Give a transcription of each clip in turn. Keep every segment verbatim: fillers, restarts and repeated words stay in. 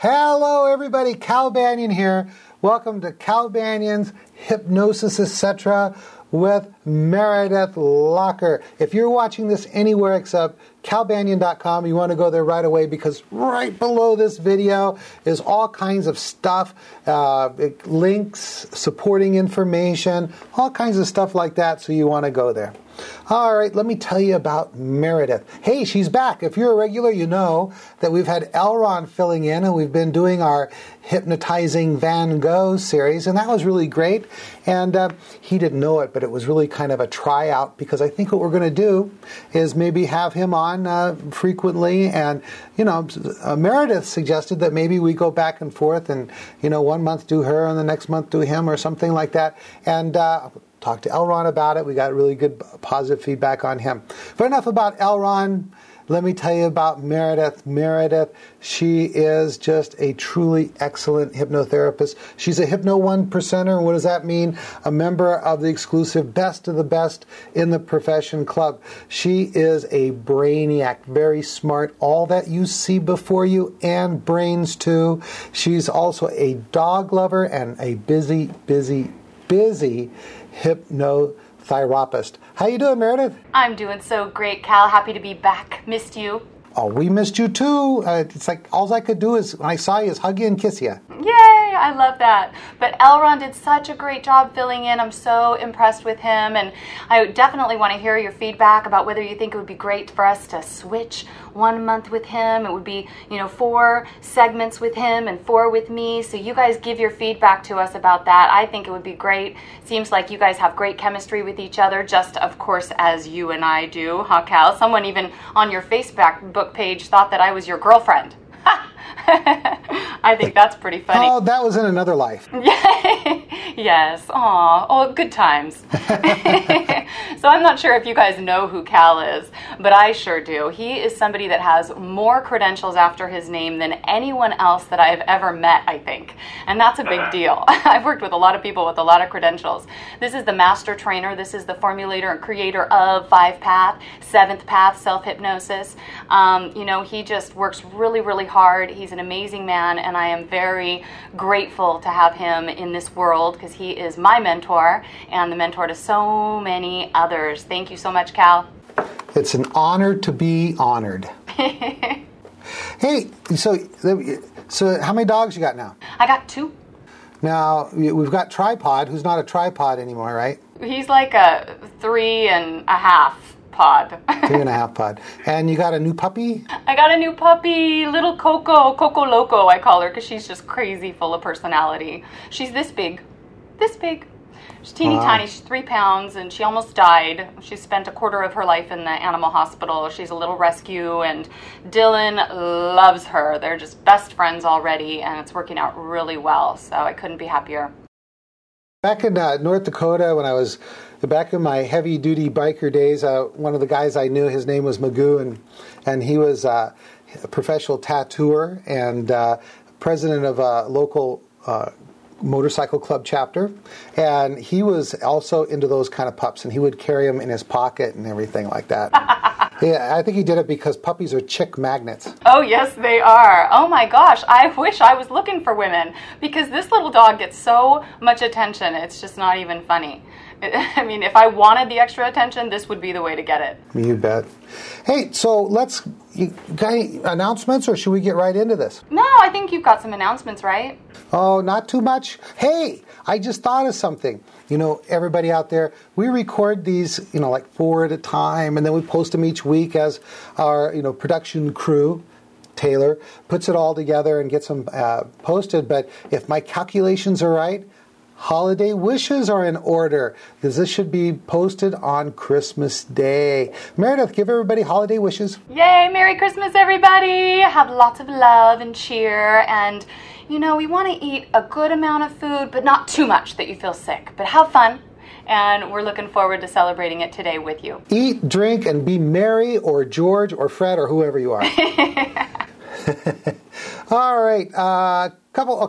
Hello, everybody. Cal Banyan here. Welcome to Cal Banyan's Hypnosis, et cetera with Meredith Locker. If you're watching this anywhere except cal banyan dot com, you want to go there right away because right below this video is all kinds of stuff, uh, links, supporting information, all kinds of stuff like that, so you want to go there. All right, let me tell you about Meredith. Hey, she's back. If you're a regular, you know that we've had Elron filling in, and we've been doing our Hypnotizing Van Gogh series, and that was really great. And uh, he didn't know it, but it was really kind of a tryout, because I think what we're going to do is maybe have him on uh, frequently. And, you know, uh, Meredith suggested that maybe we go back and forth and, you know, one month do her and the next month do him or something like that. And uh, talked to Elron about it. We got really good positive feedback on him. But enough about Elron. Let me tell you about Meredith. Meredith, she is just a truly excellent hypnotherapist. She's a Hypno One Percenter. And what does that mean? A member of the exclusive Best of the Best in the Profession Club. She is a brainiac, very smart, all that you see before you, and brains too. She's also a dog lover and a busy, busy, busy hypnotherapist. How you doing, Meredith? I'm doing so great, Cal. Happy to be back. Missed you. Oh, we missed you too. Uh, it's like all I could do is, when I saw you, is hug you and kiss you. Yay! I love that. But Elron did such a great job filling in. I'm so impressed with him, and I definitely want to hear your feedback about whether you think it would be great for us to switch one month with him. It would be, you know, four segments with him and four with me. So you guys give your feedback to us about that. I think it would be great. Seems like you guys have great chemistry with each other, just of course as you and I do, huh, Cal? Someone even on your Facebook book page thought that I was your girlfriend. I think that's pretty funny. Oh, that was in another life. Yes. Aw. Oh, good times. So I'm not sure if you guys know who Cal is, but I sure do. He is somebody that has more credentials after his name than anyone else that I've ever met, I think. And that's a big deal. I've worked with a lot of people with a lot of credentials. This is the master trainer. This is the formulator and creator of Five Path, Seventh Path, Self-Hypnosis. Um, you know, he just works really, really hard. He's an amazing man, and I am very grateful to have him in this world because he is my mentor and the mentor to so many others. Thank you so much, Cal. It's an honor to be honored. Hey, so so how many dogs you got now? I got two. Now, we've got Tripod, who's not a tripod anymore, right? He's like a three and a half pod. Three and a half pod. And you got a new puppy? I got a new puppy, little Coco, Coco Loco, I call her, because she's just crazy full of personality. She's this big, this big. She's teeny wow. tiny, she's three pounds, and she almost died. She spent a quarter of her life in the animal hospital. She's a little rescue, and Dylan loves her. They're just best friends already, and it's working out really well, so I couldn't be happier. Back in uh, North Dakota, when I was back in my heavy-duty biker days, uh, one of the guys I knew, his name was Magoo, and and he was uh, a professional tattooer and uh, president of a local uh, motorcycle club chapter. And he was also into those kind of pups, and he would carry them in his pocket and everything like that. Yeah, I think he did it because puppies are chick magnets. Oh, yes, they are. Oh, my gosh. I wish I was looking for women because this little dog gets so much attention. It's just not even funny. I mean, if I wanted the extra attention, this would be the way to get it. You bet. Hey, so let's, you got any announcements, or should we get right into this? No, I think you've got some announcements, right? Oh, not too much? Hey, I just thought of something. You know, everybody out there, we record these, you know, like four at a time, and then we post them each week as our, you know, production crew. Taylor puts it all together and gets them uh, posted. But if my calculations are right, holiday wishes are in order, because this should be posted on Christmas Day. Meredith, give everybody holiday wishes. Yay! Merry Christmas, everybody! Have lots of love and cheer, and, you know, we want to eat a good amount of food, but not too much that you feel sick. But have fun, and we're looking forward to celebrating it today with you. Eat, drink, and be merry, or George, or Fred, or whoever you are. All right, uh, couple, okay.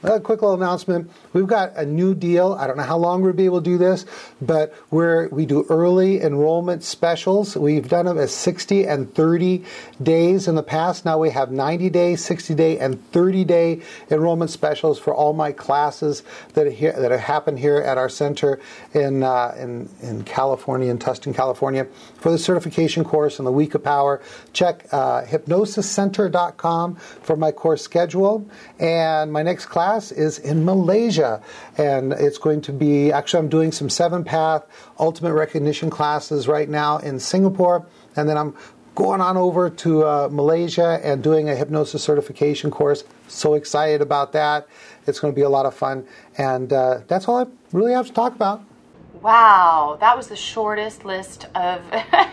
a quick little announcement. We've got a new deal. I don't know how long we'll be able to do this, but we're, we do early enrollment specials. We've done them as sixty and thirty days in the past. Now we have ninety day, sixty day, and thirty day enrollment specials for all my classes that are here, that have happened here at our center in, uh, in, in California, in Tustin, California. For the certification course and the Week of Power, check uh, hypnosis center dot com for my course schedule. And my next class is in Malaysia. And it's going to be, actually I'm doing some seven path ultimate recognition classes right now in Singapore. And then I'm going on over to uh, Malaysia and doing a hypnosis certification course. So excited about that. It's going to be a lot of fun. And uh, that's all I really have to talk about. Wow, that was the shortest list of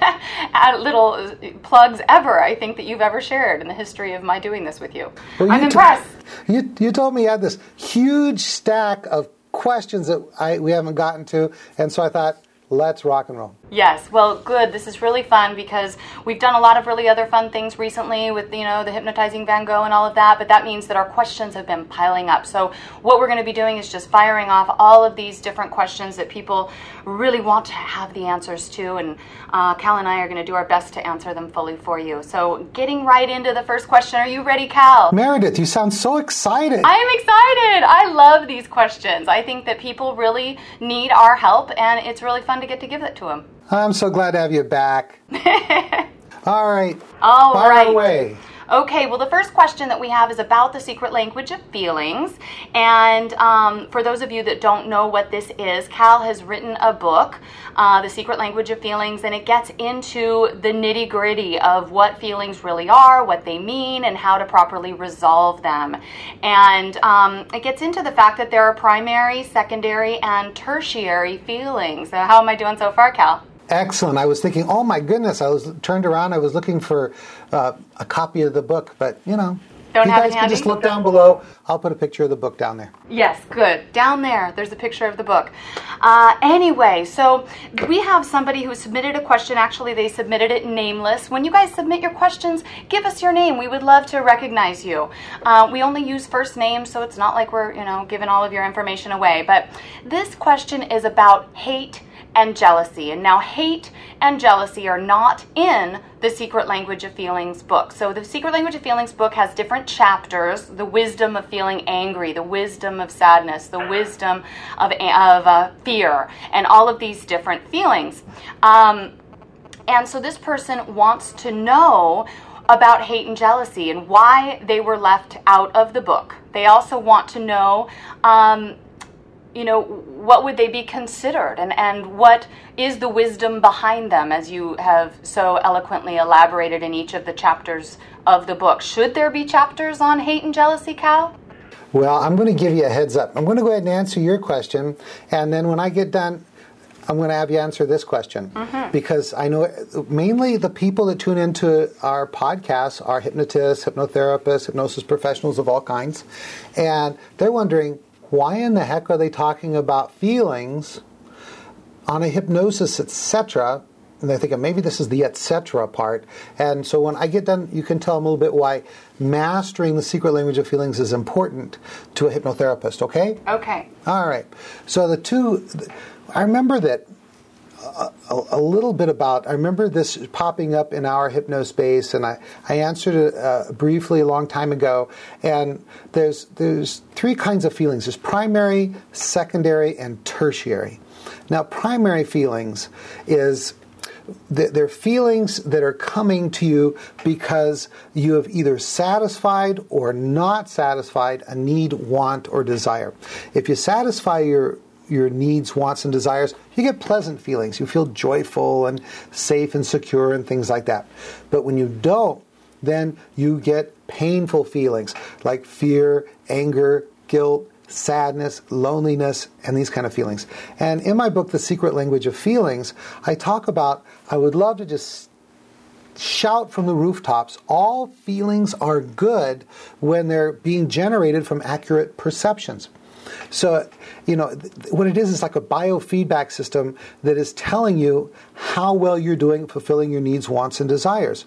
little plugs ever, I think, that you've ever shared in the history of my doing this with you. Well, I'm you impressed. T- you, you told me you had this huge stack of questions that I, we haven't gotten to, and so I thought, let's rock and roll. Yes, well, good. This is really fun because we've done a lot of really other fun things recently with, you know, the hypnotizing Van Gogh and all of that, but that means that our questions have been piling up. So what we're going to be doing is just firing off all of these different questions that people really want to have the answers to, and uh, Cal and I are going to do our best to answer them fully for you. So getting right into the first question. Are you ready, Cal? Meredith, you sound so excited. I am excited. I love these questions. I think that people really need our help, and it's really fun to get to give it to them. I'm so glad to have you back. All right. All Fire right. away. Okay, well, the first question that we have is about the secret language of feelings. And um, for those of you that don't know what this is, Cal has written a book, uh, The Secret Language of Feelings, and it gets into the nitty-gritty of what feelings really are, what they mean, and how to properly resolve them. And um, it gets into the fact that there are primary, secondary, and tertiary feelings. So how am I doing so far, Cal? Excellent. I was thinking, oh my goodness, I was turned around, I was looking for uh, a copy of the book, but you know, Don't you have guys it can handy? just look down below. I'll put a picture of the book down there. Yes, good. Down there, there's a picture of the book. Uh, anyway, so we have somebody who submitted a question. Actually, they submitted it nameless. When you guys submit your questions, give us your name. We would love to recognize you. Uh, we only use first names, so it's not like we're, you know, giving all of your information away. But this question is about hate and jealousy. And now hate and jealousy are not in the Secret Language of Feelings book. So the Secret Language of Feelings book has different chapters: the wisdom of feeling angry, the wisdom of sadness, the wisdom of, of uh, fear, and all of these different feelings. Um, and so this person wants to know about hate and jealousy and why they were left out of the book. They also want to know um, you know, what would they be considered, and, and what is the wisdom behind them, as you have so eloquently elaborated in each of the chapters of the book. Should there be chapters on hate and jealousy, Cal? Well, I'm going to give you a heads up. I'm going to go ahead and answer your question, and then when I get done, I'm going to have you answer this question. Mm-hmm. Because I know mainly the people that tune into our podcasts are hypnotists, hypnotherapists, hypnosis professionals of all kinds, and they're wondering, why in the heck are they talking about feelings on a hypnosis, et cetera? And they're thinking maybe this is the et cetera part. And so when I get done, you can tell them a little bit why mastering the secret language of feelings is important to a hypnotherapist, okay? Okay. All right. So the two, I remember that a, a, a little bit about, I remember this popping up in our Hypnospace, and I, I answered it uh, briefly a long time ago. And there's there's three kinds of feelings. There's primary, secondary, and tertiary. Now, primary feelings is they're feelings that are coming to you because you have either satisfied or not satisfied a need, want, or desire. If you satisfy your your needs, wants, and desires, you get pleasant feelings. You feel joyful and safe and secure and things like that. But when you don't, then you get painful feelings like fear, anger, guilt, sadness, loneliness, and these kind of feelings. And in my book, The Secret Language of Feelings, I talk about, I would love to just shout from the rooftops, all feelings are good when they're being generated from accurate perceptions. So, you know, what it is is like a biofeedback system that is telling you how well you're doing fulfilling your needs, wants, and desires.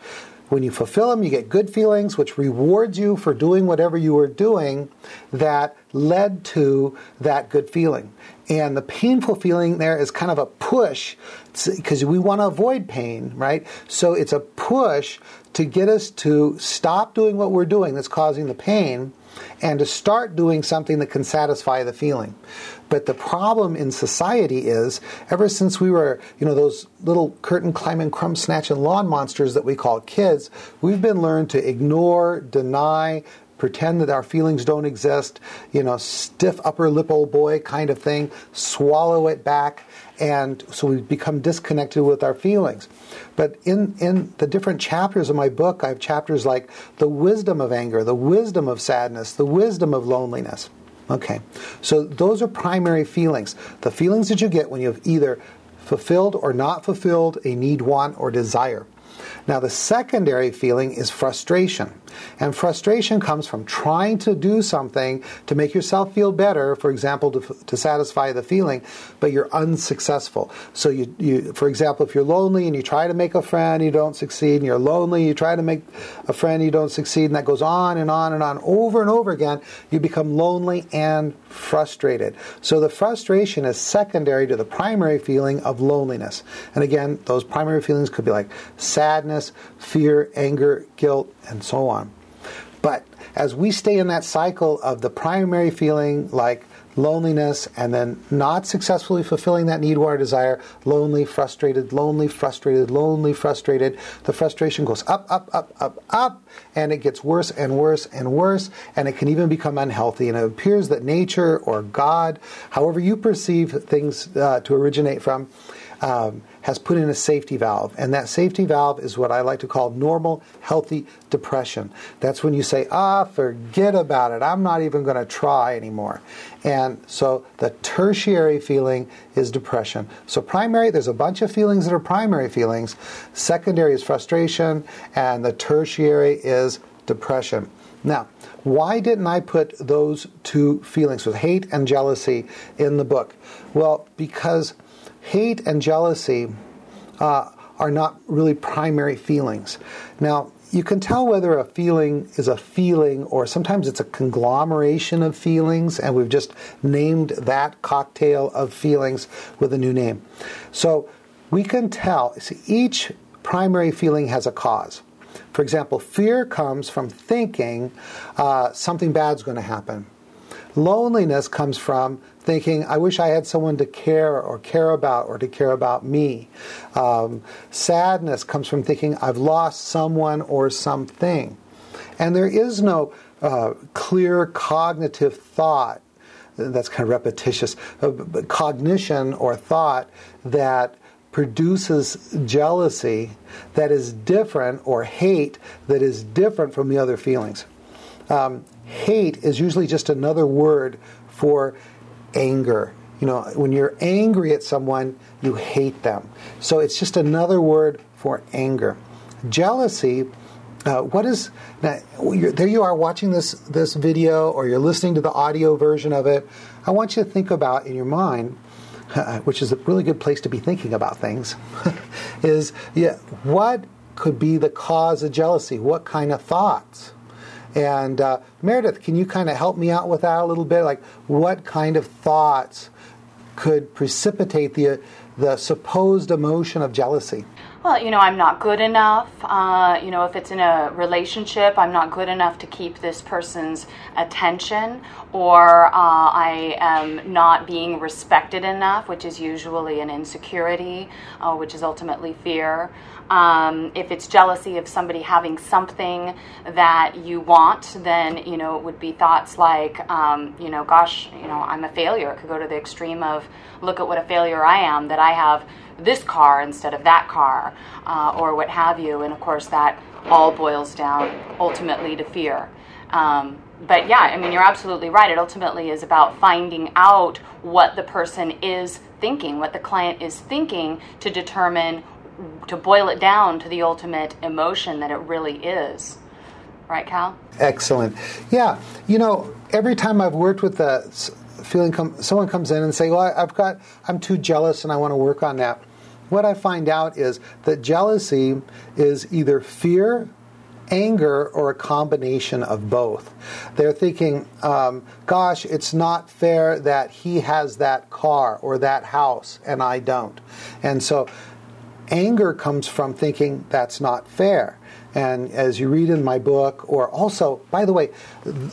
When you fulfill them, you get good feelings, which rewards you for doing whatever you were doing that led to that good feeling. And the painful feeling there is kind of a push, because we want to avoid pain, right? So it's a push to get us to stop doing what we're doing that's causing the pain and to start doing something that can satisfy the feeling. But the problem in society is, ever since we were, you know, those little curtain climbing, crumb snatching lawn monsters that we call kids, we've been learned to ignore, deny, pretend that our feelings don't exist, you know, stiff upper lip old boy kind of thing, swallow it back, and so we become disconnected with our feelings. But in, in the different chapters of my book, I have chapters like the wisdom of anger, the wisdom of sadness, the wisdom of loneliness. Okay, so those are primary feelings. The feelings that you get when you've either fulfilled or not fulfilled a need, want, or desire. Now, the secondary feeling is frustration. And frustration comes from trying to do something to make yourself feel better, for example, to, to satisfy the feeling, but you're unsuccessful. So, you, you, for example, if you're lonely and you try to make a friend, you don't succeed, and you're lonely, you try to make a friend, you don't succeed, and that goes on and on and on over and over again, you become lonely and frustrated. So the frustration is secondary to the primary feeling of loneliness. And again, those primary feelings could be like sadness, fear, anger, guilt, and so on. But as we stay in that cycle of the primary feeling like loneliness and then not successfully fulfilling that need, want, or desire, lonely, frustrated, lonely, frustrated, lonely, frustrated, the frustration goes up, up, up, up, up, and it gets worse and worse and worse, and it can even become unhealthy. And it appears that nature or God, however you perceive things uh, to originate from, Um, has put in a safety valve. And that safety valve is what I like to call normal, healthy depression. That's when you say, ah, forget about it. I'm not even going to try anymore. And so the tertiary feeling is depression. So primary, there's a bunch of feelings that are primary feelings. Secondary is frustration, and the tertiary is depression. Now, why didn't I put those two feelings, with hate and jealousy, in the book? Well, because hate and jealousy uh, are not really primary feelings. Now, you can tell whether a feeling is a feeling or sometimes it's a conglomeration of feelings, and we've just named that cocktail of feelings with a new name. So we can tell, see, each primary feeling has a cause. For example, fear comes from thinking uh, something bad's going to happen. Loneliness comes from thinking, I wish I had someone to care or care about or to care about me. Um, sadness comes from thinking, I've lost someone or something. And there is no uh, clear cognitive thought, that's kind of repetitious, uh, but cognition or thought that produces jealousy that is different, or hate that is different from the other feelings. Um, hate is usually just another word for anger. You know, when you're angry at someone, you hate them. So it's just another word for anger. Jealousy, uh, what is, now, you're, there you are watching this, this video, or you're listening to the audio version of it. I want you to think about in your mind, uh, which is a really good place to be thinking about things, is yeah, what could be the cause of jealousy? What kind of thoughts? And uh, Meredith, can you kind of help me out with that a little bit? Like, what kind of thoughts could precipitate the the supposed emotion of jealousy? Well, you know, I'm not good enough. Uh, you know, if it's in a relationship, I'm not good enough to keep this person's attention, or uh, I am not being respected enough, which is usually an insecurity, uh, which is ultimately fear. Um, if it's jealousy of somebody having something that you want, then, you know, it would be thoughts like, um, you know, gosh, you know, I'm a failure. It could go to the extreme of, look at what a failure I am, that I have this car instead of that car, uh, or what have you. And of course, that all boils down ultimately to fear. Um, but yeah, I mean, you're absolutely right. It ultimately is about finding out what the person is thinking, what the client is thinking, to determine, to boil it down to the ultimate emotion that it really is. Right, Cal? Excellent. Yeah. You know, every time I've worked with the feeling, come, someone comes in and say, well, I've got, I'm too jealous and I want to work on that. What I find out is that jealousy is either fear anger, or a combination of both. They're thinking, um, gosh, it's not fair that he has that car or that house and I don't. And so anger comes from thinking that's not fair. And as you read in my book, or also, by the way,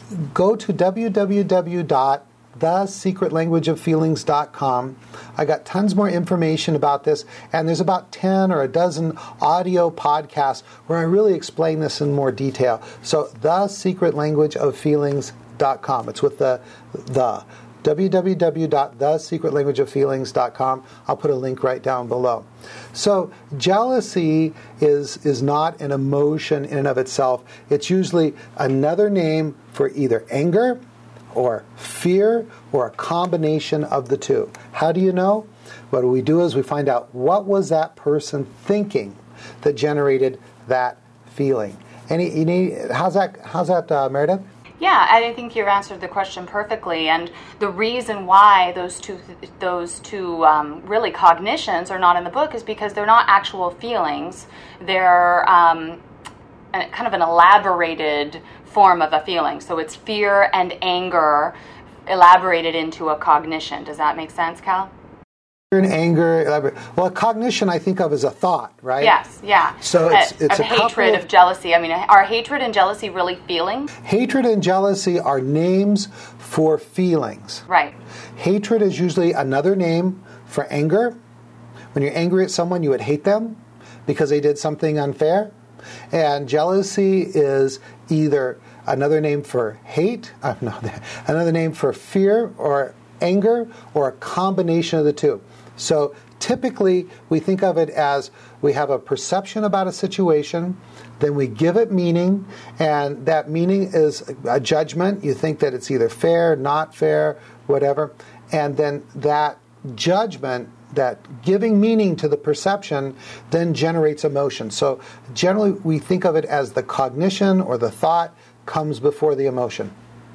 go to w w w dot the secret language of feelings dot com. I got tons more information about this, and there's about ten or a dozen audio podcasts where I really explain this in more detail. So the secret language of feelings dot com. It's with the the w w w dot the secret language of feelings dot com. I'll put a link right down below. So jealousy is is not an emotion in and of itself. It's usually another name for either anger or fear or a combination of the two. How do you know? What we do is we find out what was that person thinking that generated that feeling. Any, any how's that? How's that, uh, Meredith? Yeah, I think you've answered the question perfectly, and the reason why those two those two um, really cognitions are not in the book is because they're not actual feelings. They're um, a, kind of an elaborated form of a feeling. So it's fear and anger elaborated into a cognition. Does that make sense, Cal? Fear and anger, elaborate. Well, cognition I think of as a thought, right? Yes, yeah. So it's, a, it's of a hatred, of, of jealousy. I mean, are hatred and jealousy really feelings? Hatred and jealousy are names for feelings. Right. Hatred is usually another name for anger. When you're angry at someone, you would hate them because they did something unfair. And jealousy is either another name for hate, uh, no, another name for fear or anger, or a combination of the two. So typically we think of it as we have a perception about a situation, then we give it meaning, and that meaning is a judgment. You think that it's either fair, not fair, whatever, and then that judgment, that giving meaning to the perception, then generates emotion. So generally we think of it as the cognition or the thought comes before the emotion.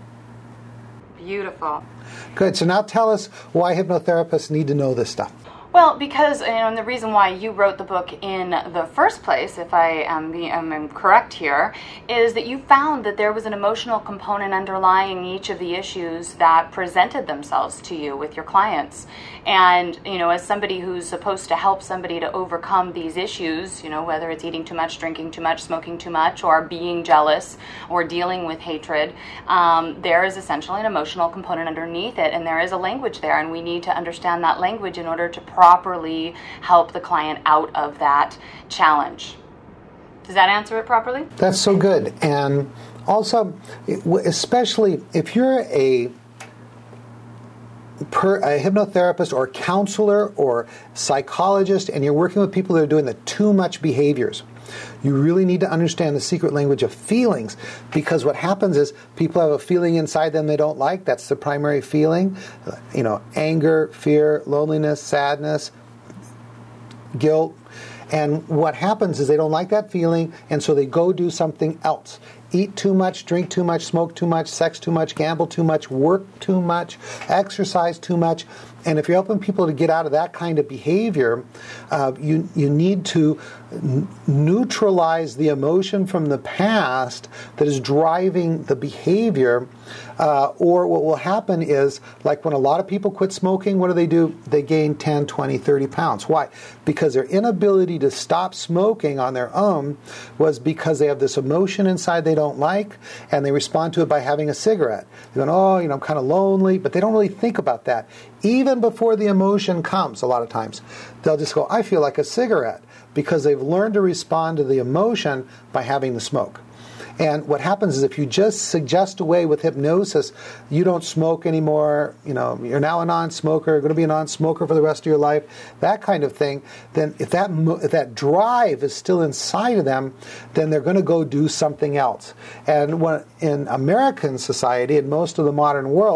Beautiful. Good. So now tell us why hypnotherapists need to know this stuff. Well, because, you know, and the reason why you wrote the book in the first place, if I am, am correct here, is that you found that there was an emotional component underlying each of the issues that presented themselves to you with your clients. And, you know, as somebody who's supposed to help somebody to overcome these issues, you know, whether it's eating too much, drinking too much, smoking too much, or being jealous, or dealing with hatred, um, there is essentially an emotional component underneath it, and there is a language there, and we need to understand that language in order to properly help the client out of that challenge. Does that answer it properly? That's so good. And also, especially if you're a, per, a hypnotherapist or counselor or psychologist and you're working with people that are doing the too much behaviors, you really need to understand the secret language of feelings, because what happens is people have a feeling inside them they don't like. That's the primary feeling. You know, anger, fear, loneliness, sadness, guilt. And what happens is they don't like that feeling, and so they go do something else. Eat too much, drink too much, smoke too much, sex too much, gamble too much, work too much, exercise too much. And if you're helping people to get out of that kind of behavior, uh, you you need to n- neutralize the emotion from the past that is driving the behavior. Uh, or what will happen is, like when a lot of people quit smoking, what do they do? They gain ten, twenty, thirty pounds. Why? Because their inability to stop smoking on their own was because they have this emotion inside they don't like, and they respond to it by having a cigarette. They're going, oh, you know, I'm kind of lonely, but they don't really think about that. Even before the emotion comes, a lot of times, they'll just go, I feel like a cigarette, because they've learned to respond to the emotion by having the smoke. And what happens is if you just suggest away with hypnosis, you don't smoke anymore, you know, you're now a non-smoker, you're going to be a non-smoker for the rest of your life, that kind of thing, then if that if that drive is still inside of them, then they're going to go do something else. And when, in American society, in most of the modern world,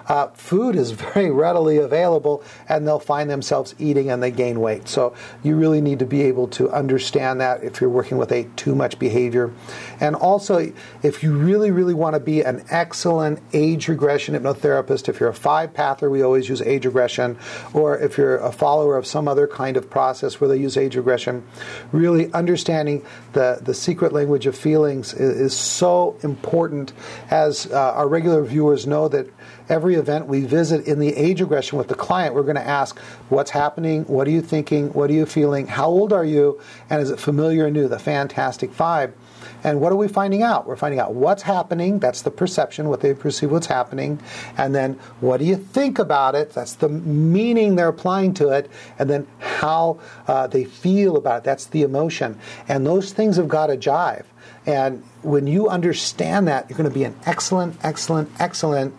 uh, food is very readily available, and they'll find themselves eating and they gain weight. So you really need to be able to understand that if you're working with a too much behavior. And also, if you really, really want to be an excellent age regression hypnotherapist, if you're a five-pather, we always use age regression, or if you're a follower of some other kind of process where they use age regression, really understanding the, the secret language of feelings is, is so important. As uh, our regular viewers know, that every event we visit in the age regression with the client, we're going to ask, what's happening? What are you thinking? What are you feeling? How old are you? And is it familiar or new? The Fantastic Five. And what are we finding out? We're finding out what's happening. That's the perception, what they perceive what's happening. And then what do you think about it? That's the meaning they're applying to it. And then how uh, they feel about it. That's the emotion. And those things have got to jive. And when you understand that, you're going to be an excellent, excellent, excellent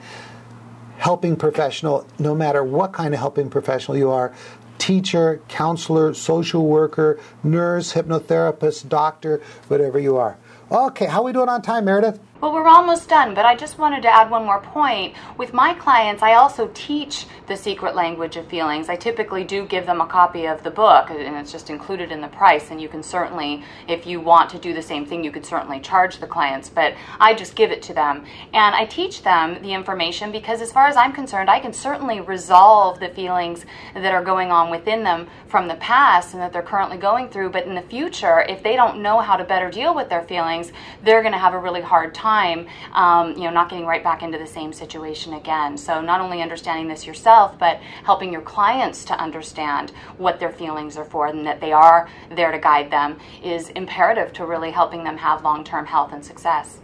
helping professional, no matter what kind of helping professional you are. Teacher, counselor, social worker, nurse, hypnotherapist, doctor, whatever you are. Okay, how are we doing on time, Meredith? Well, we're almost done, but I just wanted to add one more point. With my clients, I also teach the secret language of feelings. I typically do give them a copy of the book, and it's just included in the price, and you can certainly, if you want to do the same thing, you could certainly charge the clients, but I just give it to them. And I teach them the information because as far as I'm concerned, I can certainly resolve the feelings that are going on within them from the past and that they're currently going through, but in the future, if they don't know how to better deal with their feelings, they're going to have a really hard time Time, um, you know, not getting right back into the same situation again. So not only understanding this yourself, but helping your clients to understand what their feelings are for and that they are there to guide them is imperative to really helping them have long-term health and success.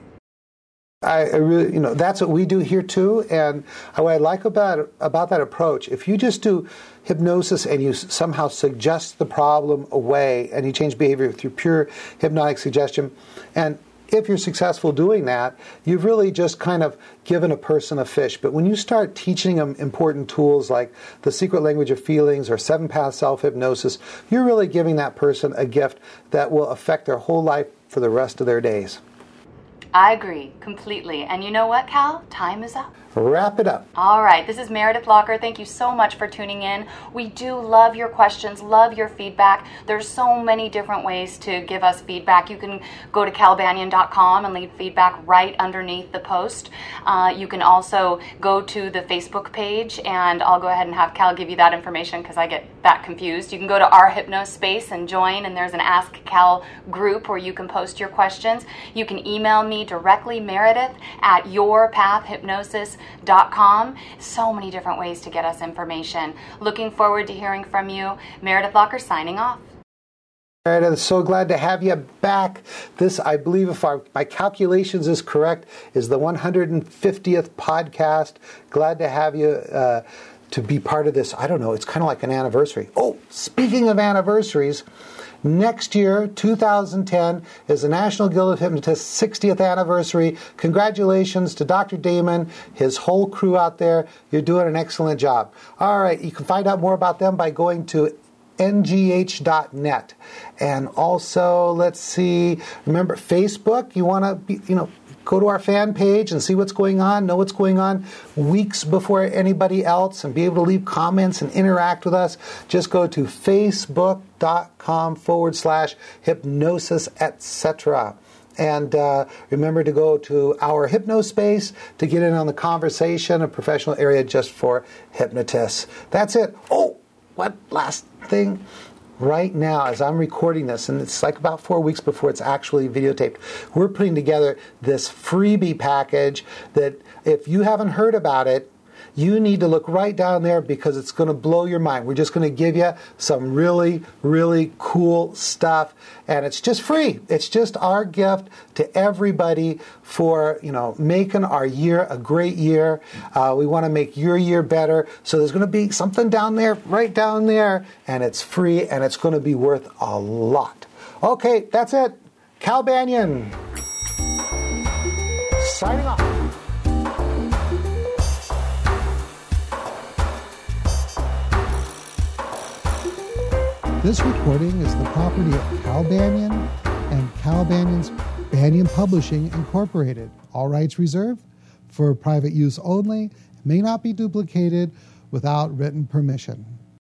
I, I really, you know, that's what we do here too. And what I like about about that approach, if you just do hypnosis and you somehow suggest the problem away and you change behavior through pure hypnotic suggestion, and if you're successful doing that, you've really just kind of given a person a fish. But when you start teaching them important tools like the secret language of feelings or seven-path self-hypnosis, you're really giving that person a gift that will affect their whole life for the rest of their days. I agree completely. And you know what, Cal? Time is up. Wrap it up. All right. This is Meredith Locker. Thank you so much for tuning in. We do love your questions, love your feedback. There's so many different ways to give us feedback. You can go to cal banyan dot com and leave feedback right underneath the post. Uh, you can also go to the Facebook page, and I'll go ahead and have Cal give you that information because I get that confused. You can go to our Hypnospace and join, and there's an Ask Cal group where you can post your questions. You can email me directly, Meredith at your path hypnosis dot com. So many different ways to get us information. Looking forward to hearing from you. Meredith Locker signing off. Meredith, so glad to have you back. This, I believe, if our, my calculations is correct, is the one hundred fiftieth podcast. Glad to have you uh, to be part of this. I don't know, it's kind of like an anniversary. Oh, speaking of anniversaries, next year, two thousand ten, is the National Guild of Hypnotists' sixtieth anniversary. Congratulations to Doctor Damon, his whole crew out there. You're doing an excellent job. All right, you can find out more about them by going to N G H dot net. And also, let's see, remember Facebook, you want to be, you know, go to our fan page and see what's going on, know what's going on weeks before anybody else, and be able to leave comments and interact with us. Just go to facebook.com forward slash hypnosis, et cetera. And uh, remember to go to our Hypnospace to get in on the conversation, a professional area just for hypnotists. That's it. Oh, what last thing? Right now, as I'm recording this, and it's like about four weeks before it's actually videotaped, we're putting together this freebie package that if you haven't heard about it, you need to look right down there because it's going to blow your mind. We're just going to give you some really, really cool stuff, and it's just free. It's just our gift to everybody for, you know, making our year a great year. Uh, we want to make your year better, so there's going to be something down there, right down there, and it's free, and it's going to be worth a lot. Okay, that's it. Cal Banyan, signing off. This recording is the property of Cal Banyan and Cal Banyan's Banyan Publishing Incorporated. All rights reserved for private use only, may not be duplicated without written permission.